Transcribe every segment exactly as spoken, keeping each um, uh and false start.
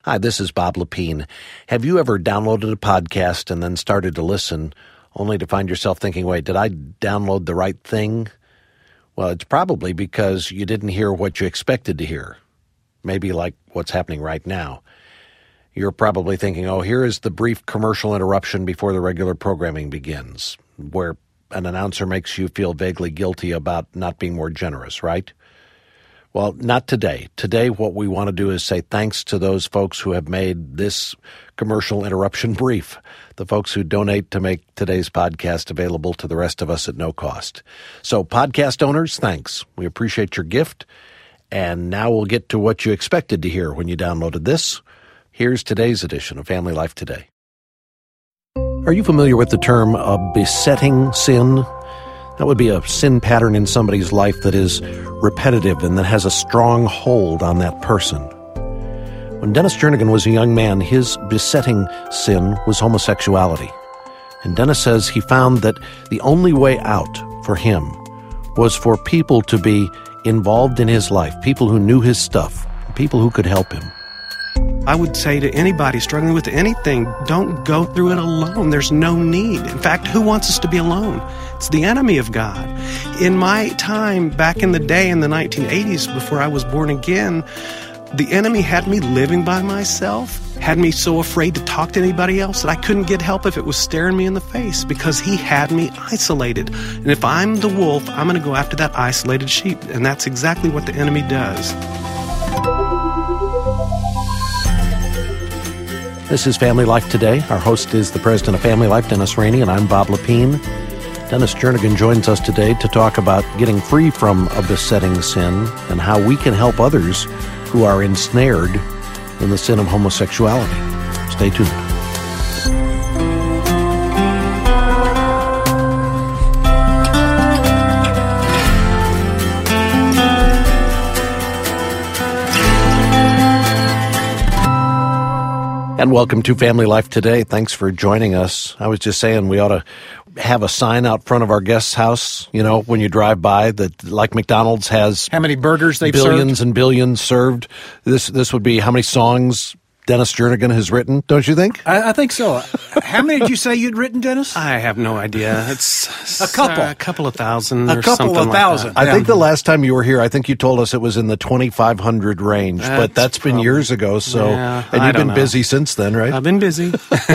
Hi, this is Bob Lepine. Have you ever downloaded a podcast and then started to listen only to find yourself thinking, wait, did I download the right thing? Well, it's probably because you didn't hear what you expected to hear. Maybe like what's happening right now. You're probably thinking, oh, here is the brief commercial interruption before the regular programming begins, where an announcer makes you feel vaguely guilty about not being more generous, right? Well, not today. Today, what we want to do is say thanks to those folks who have made this commercial interruption brief, the folks who donate to make today's podcast available to the rest of us at no cost. So, podcast owners, thanks. We appreciate your gift. And now we'll get to what you expected to hear when you downloaded this. Here's today's edition of Family Life Today. Are you familiar with the term a besetting sin? That would be a sin pattern in somebody's life that is repetitive and that has a strong hold on that person. When Dennis Jernigan was a young man, his besetting sin was homosexuality. And Dennis says he found that the only way out for him was for people to be involved in his life, people who knew his stuff, people who could help him. I would say to anybody struggling with anything, don't go through it alone. There's no need. In fact, who wants us to be alone? It's the enemy of God. In my time back in the day in the nineteen eighties, before I was born again, the enemy had me living by myself, had me so afraid to talk to anybody else that I couldn't get help if it was staring me in the face because he had me isolated. And if I'm the wolf, I'm going to go after that isolated sheep. And that's exactly what the enemy does. This is Family Life Today. Our host is the president of Family Life, Dennis Rainey, and I'm Bob Lepine. Dennis Jernigan joins us today to talk about getting free from a besetting sin and how we can help others who are ensnared in the sin of homosexuality. Stay tuned. And welcome to Family Life Today. Thanks for joining us. I was just saying we ought to have a sign out front of our guest's house, you know, when you drive by, that like McDonald's has how many burgers they've billions served? and billions served. This this would be how many songs Dennis Jernigan has written, don't you think? I, I think so. How many did you say you'd written, Dennis? I have no idea. It's a couple. Uh, a couple of thousand A or couple something of like thousand. that. I Yeah. think the last time you were here, I think you told us it was in the twenty-five hundred range, That's but that's been probably- years ago. So, Yeah, and I you've don't been know. busy since then, right? I've been busy.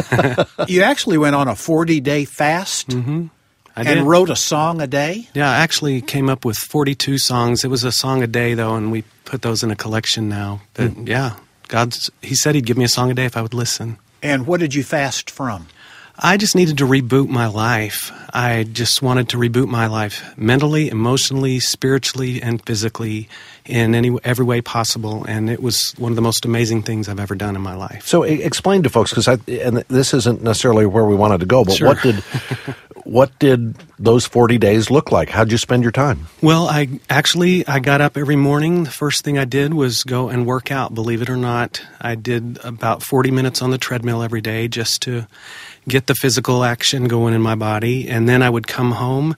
You actually went on a forty-day fast mm-hmm. I and did. wrote a song a day? Yeah, I actually came up with forty-two songs. It was a song a day, though, and we put those in a collection now. But, Mm. yeah, God's, he said he'd give me a song a day if I would listen. And what did you fast from? I just needed to reboot my life. I just wanted to reboot my life mentally, emotionally, spiritually, and physically in any every way possible. And it was one of the most amazing things I've ever done in my life. So e- explain to folks, because I and this isn't necessarily where we wanted to go, but Sure. what did what did those forty days look like? How'd you spend your time? Well, I actually, I got up every morning. The first thing I did was go and work out, believe it or not. I did about forty minutes on the treadmill every day just to get the physical action going in my body. And then I would come home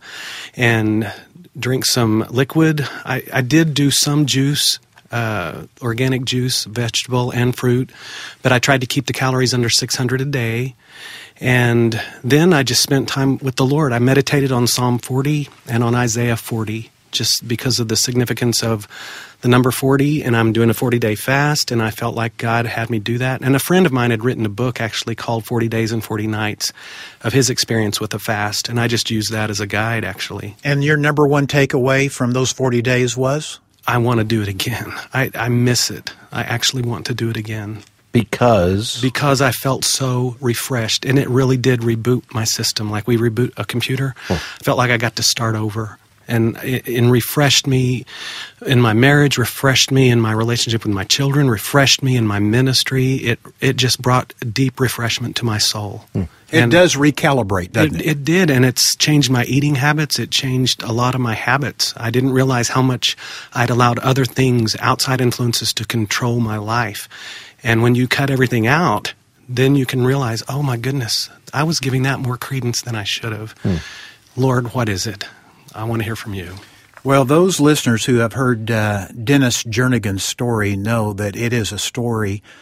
and drink some liquid. I, I did do some juice, uh, organic juice, vegetable and fruit, but I tried to keep the calories under six hundred a day. And then I just spent time with the Lord. I meditated on Psalm forty and on Isaiah forty, just because of the significance of the number forty, and I'm doing a forty-day fast, and I felt like God had me do that. And a friend of mine had written a book actually called forty days and forty nights of his experience with a fast, and I just used that as a guide, actually. And your number one takeaway from those forty days was? I want to do it again. I, I miss it. I actually want to do it again. Because Because I felt so refreshed, and it really did reboot my system. Like we reboot a computer. Oh. I felt like I got to start over. And it, and refreshed me in my marriage, refreshed me in my relationship with my children, refreshed me in my ministry. It it just brought deep refreshment to my soul. Mm. It And does recalibrate, doesn't it? It, it did, and it's changed my eating habits. It changed a lot of my habits. I didn't realize how much I'd allowed other things, outside influences, to control my life. And when you cut everything out, then you can realize, oh my goodness, I was giving that more credence than I should have. Mm. Lord, what is it? I want to hear from you. Well, those listeners who have heard uh, Dennis Jernigan's story know that it is a story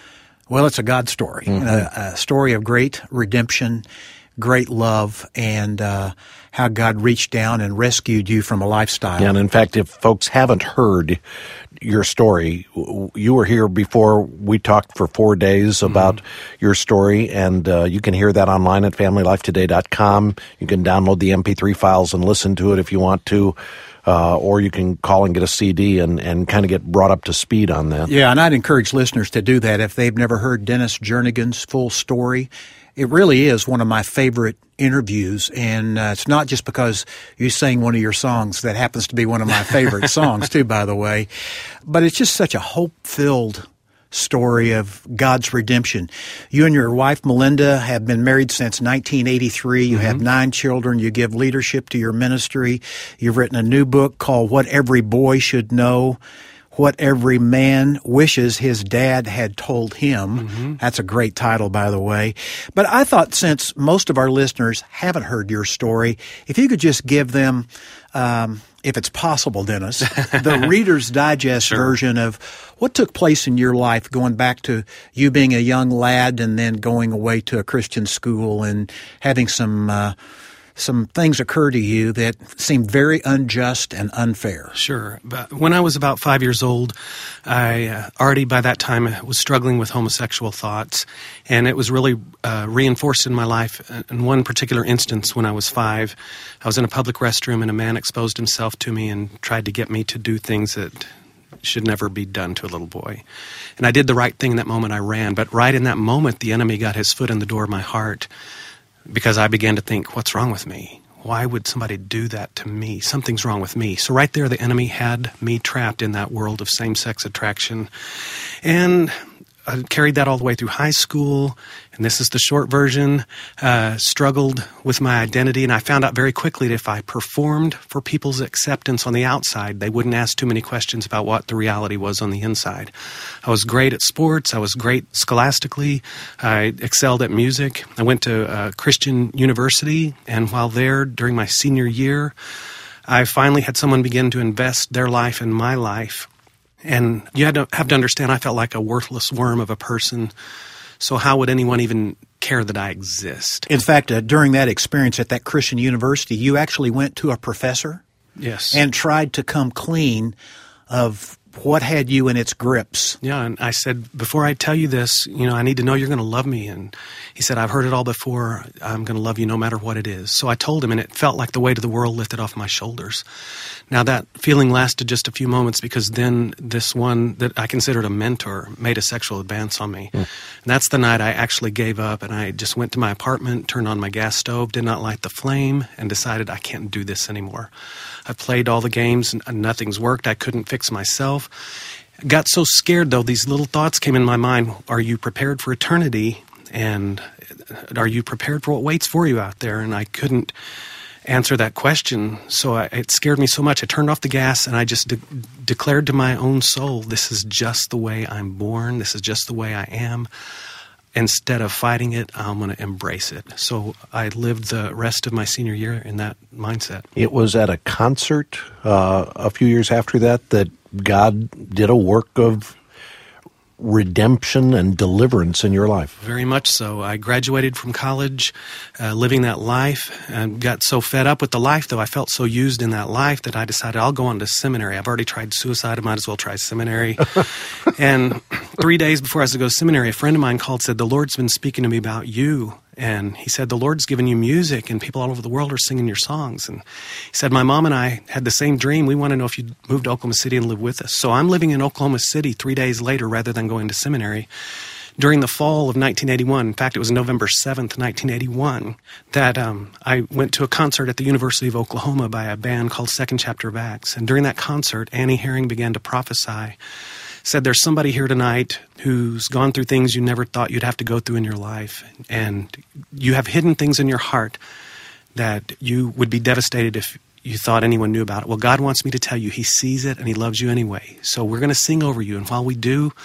Well, it's a God story, Mm-hmm. a, a story of great redemption, great love, and uh, how God reached down and rescued you from a lifestyle. Yeah, and in fact, if folks haven't heard your story, w- you were here before we talked for four days about mm-hmm. your story, and uh, you can hear that online at family life today dot com. You can download the M P three files and listen to it if you want to, uh, or you can call and get a C D and, and kind of get brought up to speed on that. Yeah, and I'd encourage listeners to do that if they've never heard Dennis Jernigan's full story. It really is one of my favorite interviews, and uh, it's not just because you sang one of your songs. That happens to be one of my favorite songs, too, by the way. But it's just such a hope-filled story of God's redemption. You and your wife, Melinda, have been married since nineteen eighty-three. You mm-hmm. have nine children. You give leadership to your ministry. You've written a new book called What Every Boy Should Know. What Every Man Wishes His Dad Had Told Him. Mm-hmm. That's a great title, by the way. But I thought since most of our listeners haven't heard your story, if you could just give them, um, if it's possible, Dennis, the Reader's Digest sure. version of what took place in your life, going back to you being a young lad and then going away to a Christian school and having some uh, some things occur to you that seemed very unjust and unfair. Sure. But when I was about five years old, I uh, already by that time was struggling with homosexual thoughts, and it was really uh, reinforced in my life. In one particular instance, when I was five, I was in a public restroom, and a man exposed himself to me and tried to get me to do things that should never be done to a little boy. And I did the right thing in that moment. I ran. But right in that moment, the enemy got his foot in the door of my heart, because I began to think, what's wrong with me? Why would somebody do that to me? Something's wrong with me. So right there, the enemy had me trapped in that world of same-sex attraction. And I carried that all the way through high school, and this is the short version, uh, struggled with my identity, and I found out very quickly that if I performed for people's acceptance on the outside, they wouldn't ask too many questions about what the reality was on the inside. I was great at sports. I was great scholastically. I excelled at music. I went to a Christian university, and while there, during my senior year, I finally had someone begin to invest their life in my life. And you had to have to understand, I felt like a worthless worm of a person. So how would anyone even care that I exist? In fact, uh, during that experience at that Christian university, you actually went to a professor? Yes. And tried to come clean of what had you in its grips. Yeah, and I said, before I tell you this, you know, I need to know you're going to love me. And he said, I've heard it all before. I'm going to love you no matter what it is. So I told him, and it felt like the weight of the world lifted off my shoulders. Now, that feeling lasted just a few moments, because then this one that I considered a mentor made a sexual advance on me. Mm. And that's the night I actually gave up, and I just went to my apartment, turned on my gas stove, did not light the flame, and decided I can't do this anymore. I played all the games, and nothing's worked. I couldn't fix myself. Got so scared, though, these little thoughts came in my mind. Are you prepared for eternity? And are you prepared for what waits for you out there? And I couldn't answer that question, so I, it scared me so much. I turned off the gas, and I just de- declared to my own soul, this is just the way I'm born. This is just the way I am. Instead of fighting it, I'm going to embrace it. So I lived the rest of my senior year in that mindset. It was at a concert uh, a few years after that that God did a work of redemption and deliverance in your life. Very much so. I graduated from college, uh, living that life, and got so fed up with the life, though I felt so used in that life, that I decided I'll go on to seminary. I've already tried suicide. I might as well try seminary. And three days before I was to go to seminary, a friend of mine called, said, the Lord's been speaking to me about you. And he said, the Lord's given you music, and people all over the world are singing your songs. And he said, my mom and I had the same dream. We want to know if you'd move to Oklahoma City and live with us. So I'm living in Oklahoma City three days later rather than going to seminary. During the fall of nineteen eighty-one, in fact, it was November seventh, nineteen eighty-one, that um, I went to a concert at the University of Oklahoma by a band called Second Chapter of Acts. And during that concert, Annie Herring began to prophesy. Said, there's somebody here tonight who's gone through things you never thought you'd have to go through in your life. And you have hidden things in your heart that you would be devastated if you thought anyone knew about it. Well, God wants me to tell you he sees it and he loves you anyway. So we're going to sing over you. And while we do,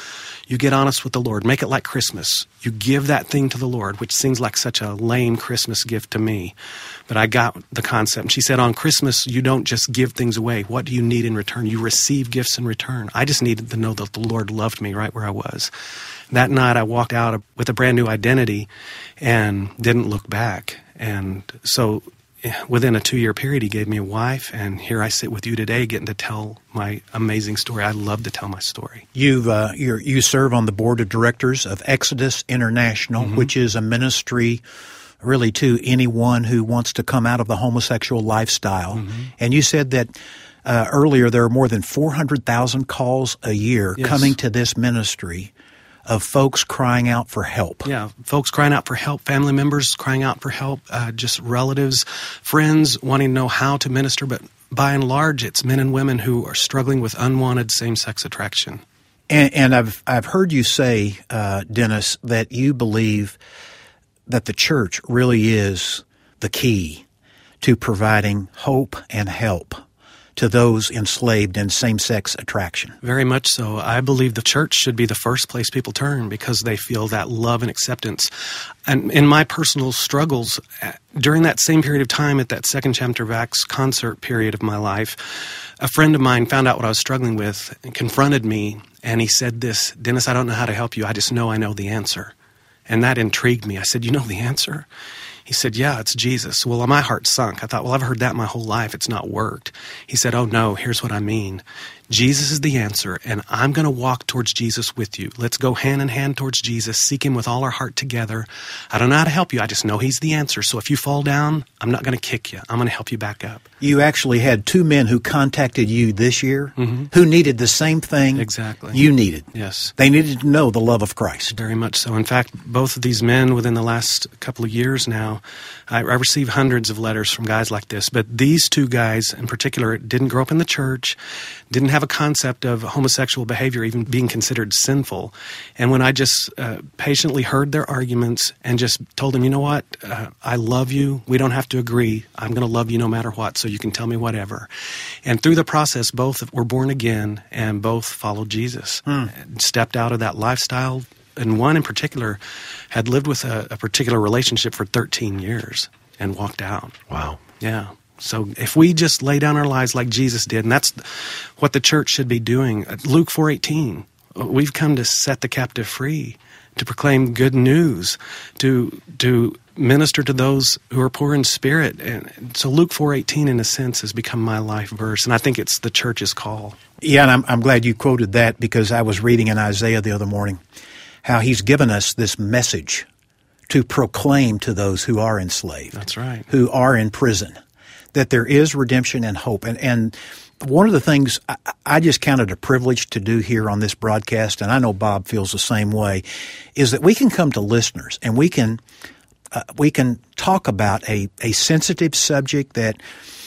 You get honest with the Lord. Make it like Christmas. You give that thing to the Lord, which seems like such a lame Christmas gift to me. But I got the concept. And she said, on Christmas, you don't just give things away. What do you need in return? You receive gifts in return. I just needed to know that the Lord loved me right where I was. That night, I walked out with a brand new identity and didn't look back. And so within a two-year period, he gave me a wife, and here I sit with you today getting to tell my amazing story. I love to tell my story. You've, uh, you're, you serve on the board of directors of Exodus International, mm-hmm. which is a ministry really to anyone who wants to come out of the homosexual lifestyle. Mm-hmm. And you said that uh, earlier there are more than four hundred thousand calls a year yes. coming to this ministry of folks crying out for help. Yeah, folks crying out for help, family members crying out for help, uh, just relatives, friends wanting to know how to minister. But by and large, it's men and women who are struggling with unwanted same-sex attraction. And, and I've I've heard you say, uh, Dennis, that you believe that the church really is the key to providing hope and help to those enslaved in same-sex attraction. Very much so. I believe the church should be the first place people turn because they feel that love and acceptance. And in my personal struggles, during that same period of time at that Second Chapter of Acts concert period of my life, a friend of mine found out what I was struggling with and confronted me, and he said this, Dennis, I don't know how to help you. I just know I know the answer. And that intrigued me. I said, you know the answer? He said, yeah, it's Jesus. Well, my heart sunk. I thought, well, I've heard that my whole life. It's not worked. He said, oh, no, here's what I mean. Jesus is the answer, and I'm going to walk towards Jesus with you. Let's go hand in hand towards Jesus, seek him with all our heart together. I don't know how to help you. I just know he's the answer. So if you fall down, I'm not going to kick you. I'm going to help you back up. You actually had two men who contacted you this year mm-hmm. who needed the same thing exactly. you needed. Yes. They needed to know the love of Christ. Very much so. In fact, both of these men within the last couple of years now, I, I receive hundreds of letters from guys like this. But these two guys in particular didn't grow up in the church, didn't have a concept of homosexual behavior even being considered sinful. And when I just uh, patiently heard their arguments and just told them, you know what, uh, I love you. We don't have to agree. I'm going to love you no matter what, so you can tell me whatever. And through the process, both were born again and both followed Jesus, hmm. and stepped out of that lifestyle. And one in particular had lived with a, a particular relationship for thirteen years and walked out. Wow. Yeah. So if we just lay down our lives like Jesus did, and that's what the church should be doing. Luke four eighteen, we've come to set the captive free, to proclaim good news, to to minister to those who are poor in spirit. And so Luke four eighteen, in a sense, has become my life verse, and I think it's the church's call. Yeah, and I'm, I'm glad you quoted that because I was reading in Isaiah the other morning how he's given us this message to proclaim to those who are enslaved. That's right. Who are in prison, that there is redemption and hope. And, and one of the things I, I just count it a privilege to do here on this broadcast, and I know Bob feels the same way, is that we can come to listeners and we can uh, we can talk about a, a sensitive subject that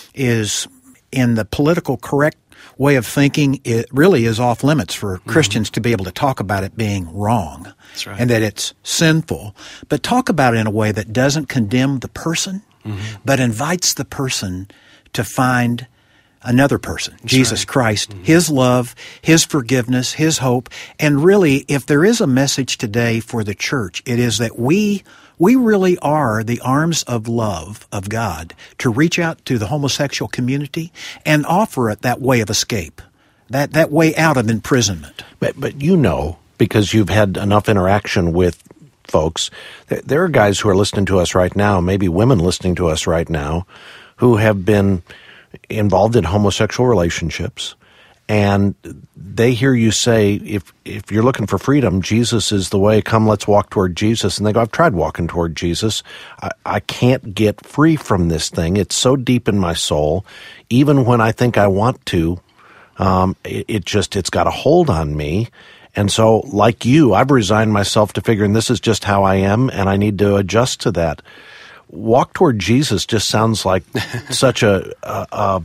is in the political correct way of thinking. It really is off limits for mm-hmm. Christians to be able to talk about it being wrong. That's right. And that it's sinful, but talk about it in a way that doesn't condemn the person, mm-hmm. but invites the person to find another person, That's Jesus right. Christ, mm-hmm. his love, his forgiveness, his hope. And really, if there is a message today for the church, it is that we we really are the arms of love of God to reach out to the homosexual community and offer it that way of escape, that, that way out of imprisonment. But, but you know, because you've had enough interaction with folks, there are guys who are listening to us right now, maybe women listening to us right now, who have been involved in homosexual relationships, and they hear you say, if if you're looking for freedom, Jesus is the way, come let's walk toward Jesus. And they go, I've tried walking toward Jesus. I, I can't get free from this thing. It's so deep in my soul. Even when I think I want to, um, it, it just, it's got a hold on me. And so, like you, I've resigned myself to figuring this is just how I am, and I need to adjust to that. Walk toward Jesus just sounds like such a, a, a,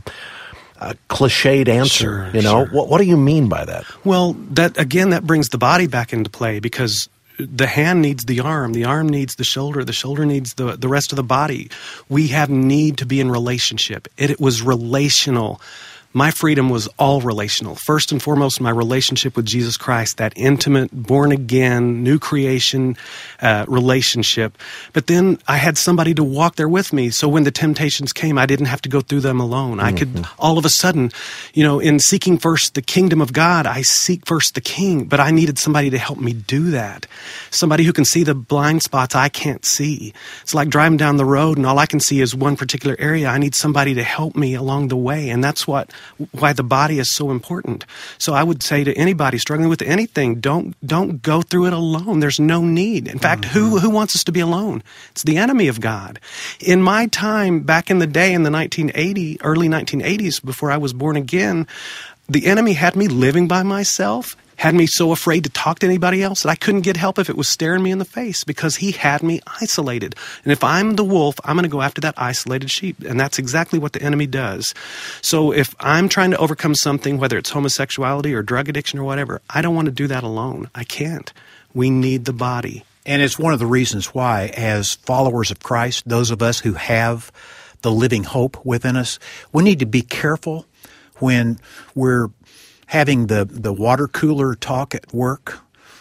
a cliched answer. Sure, you know, sure. what, what do you mean by that? Well, that again, that brings the body back into play because the hand needs the arm, the arm needs the shoulder, the shoulder needs the the rest of the body. We have need to be in relationship. It, it was relational. My freedom was all relational. First and foremost, my relationship with Jesus Christ, that intimate, born-again, new creation uh, relationship. But then I had somebody to walk there with me, so when the temptations came, I didn't have to go through them alone. Mm-hmm. I could, all of a sudden, you know, in seeking first the kingdom of God, I seek first the King, but I needed somebody to help me do that. Somebody who can see the blind spots I can't see. It's like driving down the road and all I can see is one particular area. I need somebody to help me along the way, and that's what why the body is so important. So I would say to anybody struggling with anything, don't don't go through it alone. There's no need. In fact, mm-hmm. who who wants us to be alone? It's the enemy of God. In my time back in the day in the nineteen eighty, early nineteen eighties, before I was born again, the enemy had me living by myself, had me so afraid to talk to anybody else that I couldn't get help if it was staring me in the face, because he had me isolated. And if I'm the wolf, I'm going to go after that isolated sheep. And that's exactly what the enemy does. So if I'm trying to overcome something, whether it's homosexuality or drug addiction or whatever, I don't want to do that alone. I can't. We need the body. And it's one of the reasons why, as followers of Christ, those of us who have the living hope within us, we need to be careful when we're having the, the water cooler talk at work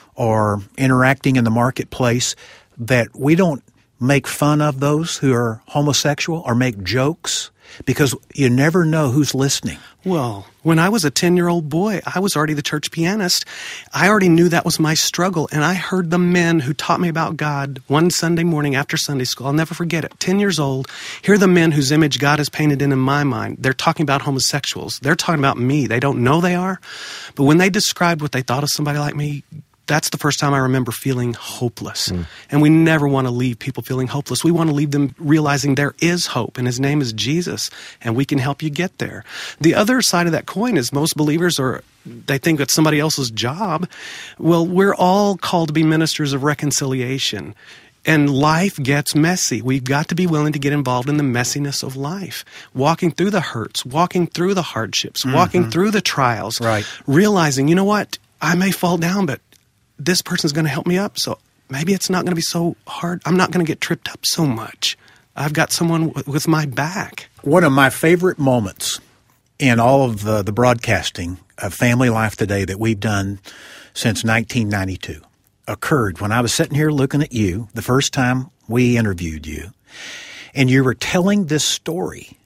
or interacting in the marketplace, that we don't make fun of those who are homosexual or make jokes, because you never know who's listening. Well, when I was a ten-year-old boy, I was already the church pianist. I already knew that was my struggle, and I heard the men who taught me about God one Sunday morning after Sunday school. I'll never forget it. Ten years old, here are the men whose image God has painted in in my mind. They're talking about homosexuals. They're talking about me. They don't know they are, but when they described what they thought of somebody like me, that's the first time I remember feeling hopeless. Mm. And we never want to leave people feeling hopeless. We want to leave them realizing there is hope, and his name is Jesus, and we can help you get there. The other side of that coin is most believers are, they think it's somebody else's job. Well, we're all called to be ministers of reconciliation. And life gets messy. We've got to be willing to get involved in the messiness of life. Walking through the hurts, walking through the hardships, mm-hmm. walking through the trials. Right. Realizing, you know what, I may fall down, but this person's going to help me up, so maybe it's not going to be so hard. I'm not going to get tripped up so much. I've got someone w- with my back. One of my favorite moments in all of the, the broadcasting of Family Life Today that we've done since nineteen ninety-two occurred when I was sitting here looking at you the first time we interviewed you, and you were telling this story.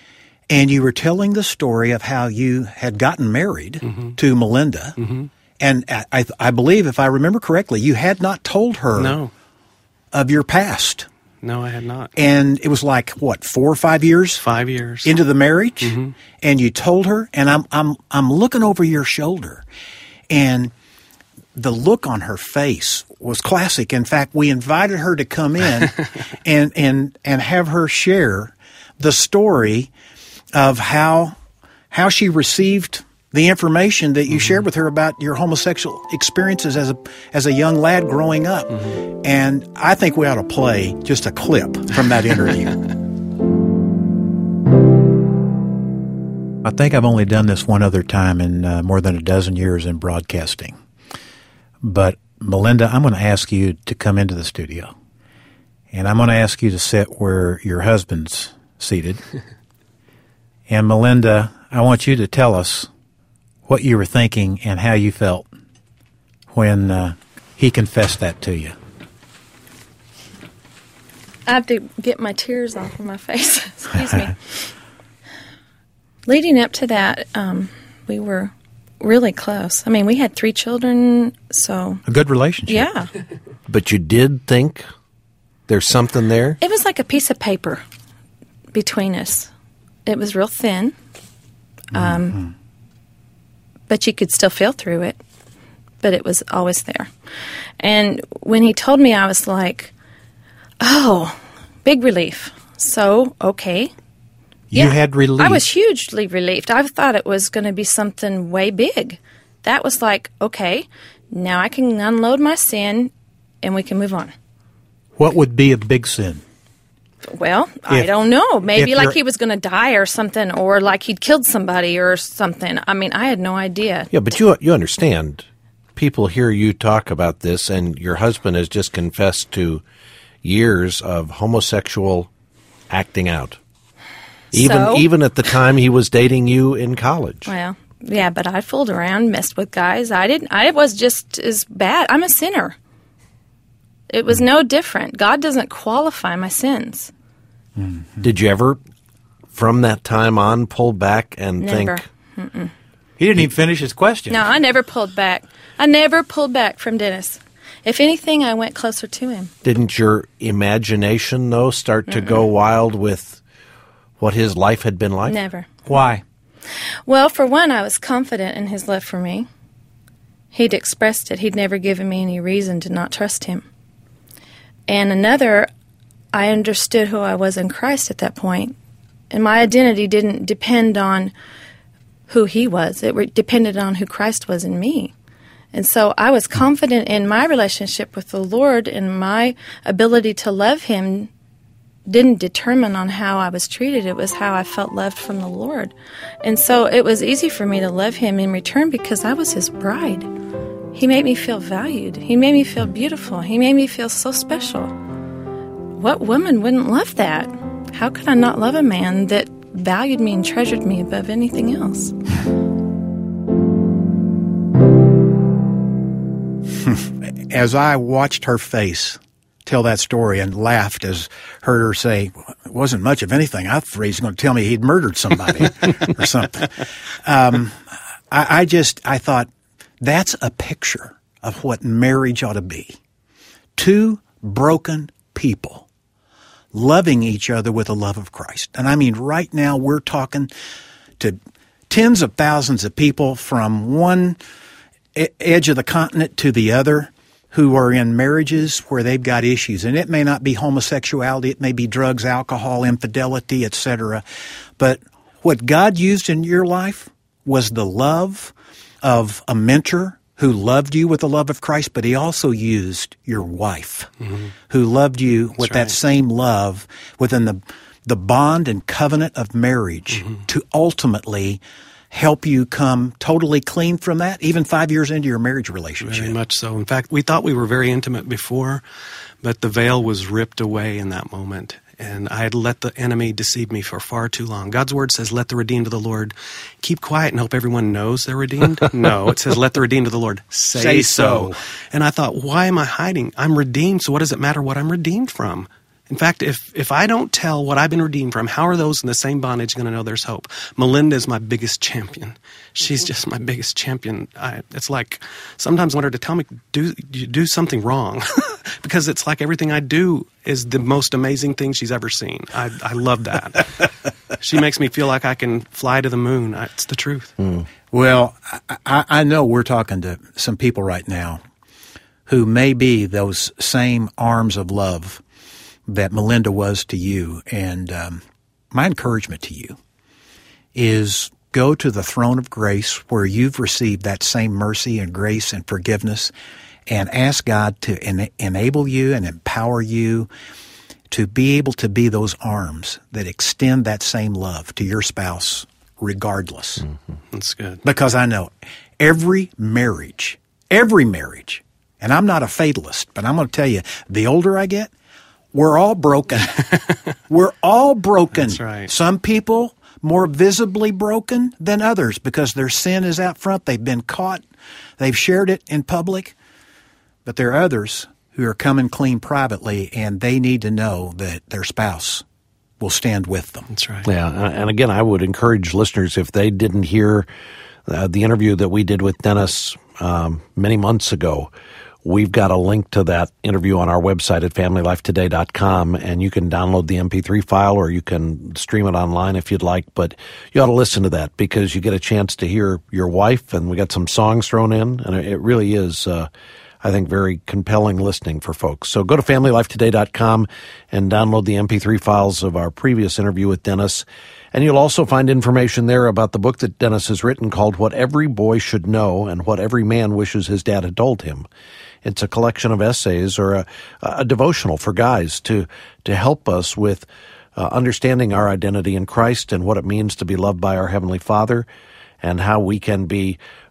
And you were telling the story of how you had gotten married mm-hmm. to Melinda. Mm-hmm. And I, I believe, if I remember correctly, you had not told her no. of your past. No, I had not. And it was like, what, four or five years? Five years. Into the marriage? Mm-hmm. And you told her, and I'm I'm I'm looking over your shoulder, and the look on her face was classic. In fact, we invited her to come in and, and, and have her share the story of how how she received the information that you mm-hmm. shared with her about your homosexual experiences as a as a young lad growing up. Mm-hmm. And I think we ought to play just a clip from that interview. I think I've only done this one other time in uh, more than a dozen years in broadcasting. But Melinda, I'm going to ask you to come into the studio. And I'm going to ask you to sit where your husband's seated. And Melinda, I want you to tell us what you were thinking and how you felt when uh, he confessed that to you. I have to get my tears off of my face. Excuse me. Leading up to that, um, we were really close. I mean, we had three children, so... A good relationship. Yeah. But you did think there's something there? It was like a piece of paper between us. It was real thin. Um, mm-hmm. But you could still feel through it. But it was always there. And when he told me, I was like, oh, big relief. So, okay. You yeah, had relief. I was hugely relieved. I thought it was going to be something way big. That was like, okay, now I can unload my sin and we can move on. What would be a big sin? Well, if, I don't know. Maybe like he was going to die or something, or like he'd killed somebody or something. I mean, I had no idea. Yeah, but you you understand. People hear you talk about this, and your husband has just confessed to years of homosexual acting out. Even So- even at the time he was dating you in college. Well, yeah, but I fooled around, messed with guys. I didn't. I was just as bad. I'm a sinner. It was no different. God doesn't qualify my sins. Did you ever, from that time on, pull back and Never. think, He didn't even finish his question. No, I never pulled back. I never pulled back from Dennis. If anything, I went closer to him. didn't your imagination, though, start to go wild with what his life had been like? Never. Why? Well, for one, I was confident in his love for me. He'd expressed it. He'd never given me any reason to not trust him. And another, I understood who I was in Christ at that point, and my identity didn't depend on who he was. It re- depended on who Christ was in me. And so I was confident in my relationship with the Lord, and my ability to love him didn't determine on how I was treated. It was how I felt loved from the Lord. And so it was easy for me to love him in return because I was his bride. He made me feel valued. He made me feel beautiful. He made me feel so special. What woman wouldn't love that? How could I not love a man that valued me and treasured me above anything else? As I watched her face tell that story and laughed as heard her say, it wasn't much of anything. I thought he was going to tell me he'd murdered somebody or something. Um, I, I just, I thought, that's a picture of what marriage ought to be. Two broken people loving each other with the love of Christ. And I mean, right now we're talking to tens of thousands of people from one e- edge of the continent to the other who are in marriages where they've got issues. And it may not be homosexuality, it may be drugs, alcohol, infidelity, et cetera. But what God used in your life was the love of a mentor who loved you with the love of Christ, but he also used your wife mm-hmm. who loved you with That's that right. same love within the the bond and covenant of marriage mm-hmm. to ultimately help you come totally clean from that, even five years into your marriage relationship. Very much so. In fact, we thought we were very intimate before, but the veil was ripped away in that moment. And I had let the enemy deceive me for far too long. God's word says, let the redeemed of the Lord keep quiet and hope everyone knows they're redeemed. No, it says, let the redeemed of the Lord say, Say so. so. And I thought, why am I hiding? I'm redeemed, so what does it matter what I'm redeemed from? In fact, if, if I don't tell what I've been redeemed from, how are those in the same bondage going to know there's hope? Melinda is my biggest champion. She's just my biggest champion. I, it's like sometimes I want her to tell me, do you do something wrong. Because it's like everything I do is the most amazing thing she's ever seen. I, I love that. She makes me feel like I can fly to the moon. I, it's the truth. Mm. Well, I, I know we're talking to some people right now who may be those same arms of love that Melinda was to you. And um, my encouragement to you is go to the throne of grace where you've received that same mercy and grace and forgiveness and ask God to en- enable you and empower you to be able to be those arms that extend that same love to your spouse regardless. Mm-hmm. That's good. Because I know every marriage, every marriage, and I'm not a fatalist, but I'm going to tell you, the older I get, we're all broken. We're all broken. That's right. Some people more visibly broken than others because their sin is out front. They've been caught. They've shared it in public. But there are others who are coming clean privately, and they need to know that their spouse will stand with them. That's right. Yeah, and again, I would encourage listeners, if they didn't hear uh, the interview that we did with Dennis um, many months ago, we've got a link to that interview on our website at family life today dot com, and you can download the M P three file or you can stream it online if you'd like. But you ought to listen to that because you get a chance to hear your wife, and we got some songs thrown in, and it really is, uh, I think, very compelling listening for folks. So go to family life today dot com and download the M P three files of our previous interview with Dennis. And you'll also find information there about the book that Dennis has written called What Every Boy Should Know and What Every Man Wishes His Dad Had Told Him. It's a collection of essays or a, a devotional for guys to to help us with uh, understanding our identity in Christ and what it means to be loved by our Heavenly Father and how we can be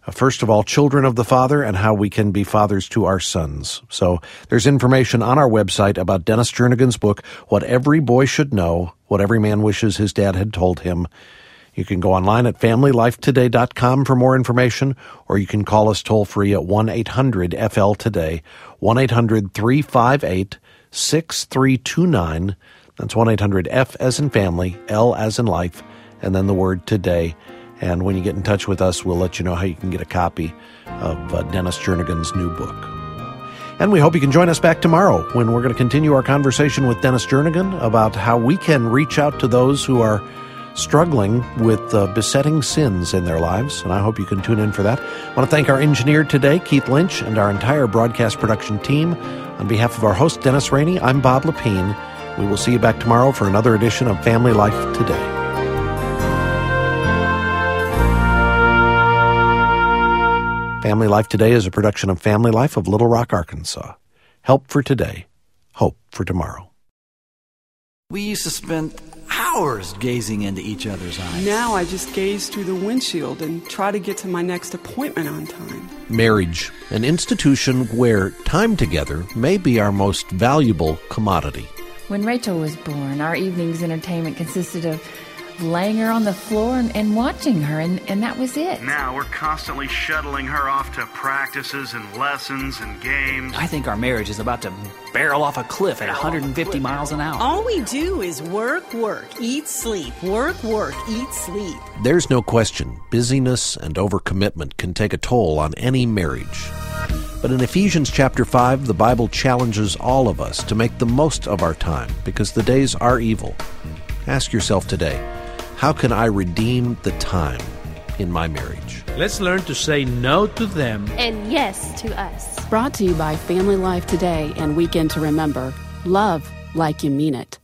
Uh, first of all, children of the Father and how we can be fathers to our sons. So there's information on our website about Dennis Jernigan's book, What Every Boy Should Know, What Every Man Wishes His Dad Had Told Him. You can go online at family life today dot com for more information, or you can call us toll-free at one eight hundred F L today, one eight hundred three five eight six three two nine. That's one eight hundred F as in family, L as in life, and then the word today. And when you get in touch with us, we'll let you know how you can get a copy of uh, Dennis Jernigan's new book. And we hope you can join us back tomorrow when we're going to continue our conversation with Dennis Jernigan about how we can reach out to those who are struggling with uh, besetting sins in their lives. And I hope you can tune in for that. I want to thank our engineer today, Keith Lynch, and our entire broadcast production team. On behalf of our host, Dennis Rainey, I'm Bob Lepine. We will see you back tomorrow for another edition of Family Life Today. Family Life Today is a production of Family Life of Little Rock, Arkansas. Help for today, hope for tomorrow. We used to spend hours gazing into each other's eyes. Now I just gaze through the windshield and try to get to my next appointment on time. Marriage, an institution where time together may be our most valuable commodity. When Rachel was born, our evening's entertainment consisted of laying her on the floor and, and watching her, and, and that was it. Now we're constantly shuttling her off to practices and lessons and games. I think our marriage is about to barrel off a cliff at one hundred fifty miles an hour. All we do is work, work, eat, sleep, work, work, eat, sleep. There's no question busyness and overcommitment can take a toll on any marriage. But in Ephesians chapter five, the Bible challenges all of us to make the most of our time because the days are evil. Ask yourself today, how can I redeem the time in my marriage? Let's learn to say no to them and yes to us. Brought to you by Family Life Today and Weekend to Remember. Love like you mean it.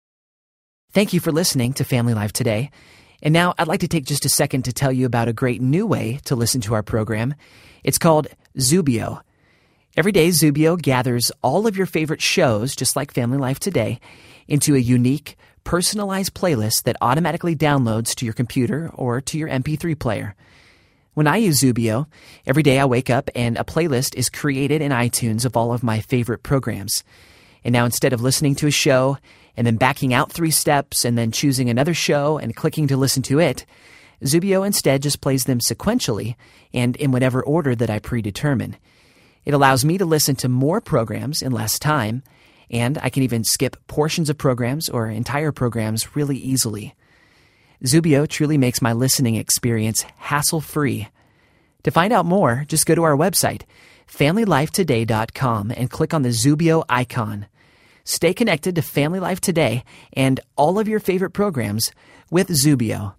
Thank you for listening to Family Life Today. And now I'd like to take just a second to tell you about a great new way to listen to our program. It's called Zubio. Every day, Zubio gathers all of your favorite shows, just like Family Life Today, into a unique, personalized playlist that automatically downloads to your computer or to your M P three player. When I use Zubio, every day I wake up and a playlist is created in iTunes of all of my favorite programs. And now instead of listening to a show and then backing out three steps and then choosing another show and clicking to listen to it, Zubio instead just plays them sequentially and in whatever order that I predetermine. It allows me to listen to more programs in less time, and I can even skip portions of programs or entire programs really easily. Zubio truly makes my listening experience hassle-free. To find out more, just go to our website, family life today dot com, and click on the Zubio icon. Stay connected to Family Life Today and all of your favorite programs with Zubio.